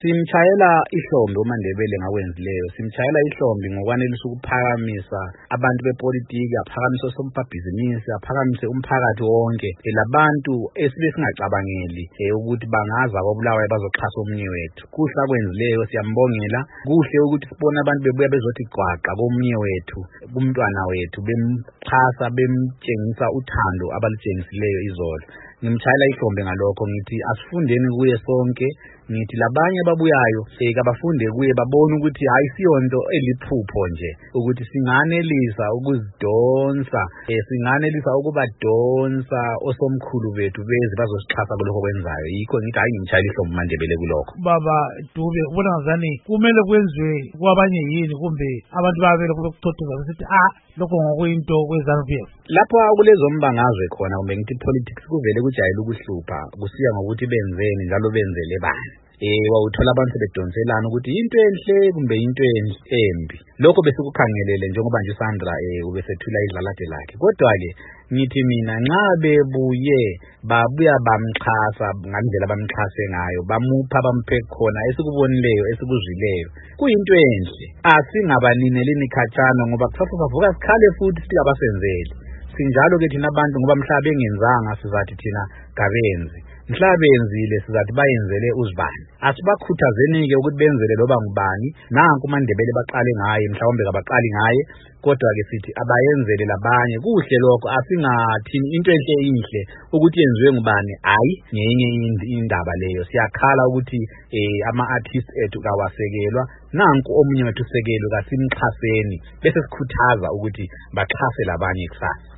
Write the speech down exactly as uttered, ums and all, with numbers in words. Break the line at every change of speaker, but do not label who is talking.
Simchayela ihlombe uMandebele ngakwenzileyo. Simchayela ihlombe ngokwanelisa ukuphakamisa abantu bepolitiki, aphakamisa osombabhizinisi, aphakamise umphakathi wonke. Labantu esibe singacabangeli ukuthi bangaza koBulawayo bazoxhasa omunye wethu. Kuhle akwenzileyo, siyambongela. Kuhle ukuthi sibone abantu bebuya bezothi gwaqa komunye wethu, kumntwana wethu, bemxhasa, bemtshengisa uthando abalutshengisileyo izolo. Ngimchayela ihlombe ngalokho, ngithi asifundeni kuye sonke. Ngithi labanye ababuyayo kabafunde kuye, babone ukuthi ayisiyonto eliphupho nje, ukuthi singanelisa ukuzidonsa, singanelisa ukubadonsa osomkhulu bethu beze bazosixhasa kuloko kwenzayo. Yikho ngithi hayi ngimchayela ihlombe uMandebele kulokho.
Baba Dube, ubona ngazani kumele kwenziwe kwabanye yini, kumbe abantu babele kube kuthothoza besithi ah lokho ngokuyinto kweZANU P F?
Lapho kulezo mbangazwe khona, kumbe ngithi politics kuvele kujayele ukuhlupha, kusiya ngokuthi benzeni njalo benzele bani. Eh wawuthola abantu bedonselana ukuthi into enhle kumbe into embi. Lokho bese kukhangelele njengoba nje Sandra eh ubesethula idlalade lakhe. Kodwa ke ngithi mina nxa bebuye babuya bamxhasa ngandlela bamxhase ngayo, bamupha bamphe khona esikubonileyo esikuzwileyo, kuyinto enhle. Asingabanineleni khatshana ngoba kusasa savuka sikhale futhi sikabasenzeli. Sinjalo ke thina abantu ngoba mhlaba engenzanga sizathi thina kabenzi, mhlaba enzile sizathi bayenzele uzibani. Asibakhuthazeni ke ukuthi benzele loba ngubani. Nanku uMandebele baqale ngaye, mhlawumbe kabaqali ngaye, kodwa ke sithi abayenzele labanye. Kuhle lokho, asingathini into enhle inhle ukuthi yenziwe ngubani, hayi ngenye indaba leyo. Siyakhala ukuthi eh ama artists ethu kawasekelwa, nanku omunye wethu sekelo kasimxhaseni, bese sikhuthaza ukuthi baxhase labanye kusasa.